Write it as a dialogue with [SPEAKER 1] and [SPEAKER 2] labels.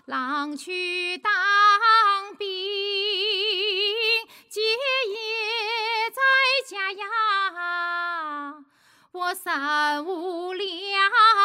[SPEAKER 1] 郎去当兵，姐也在家呀，我三五两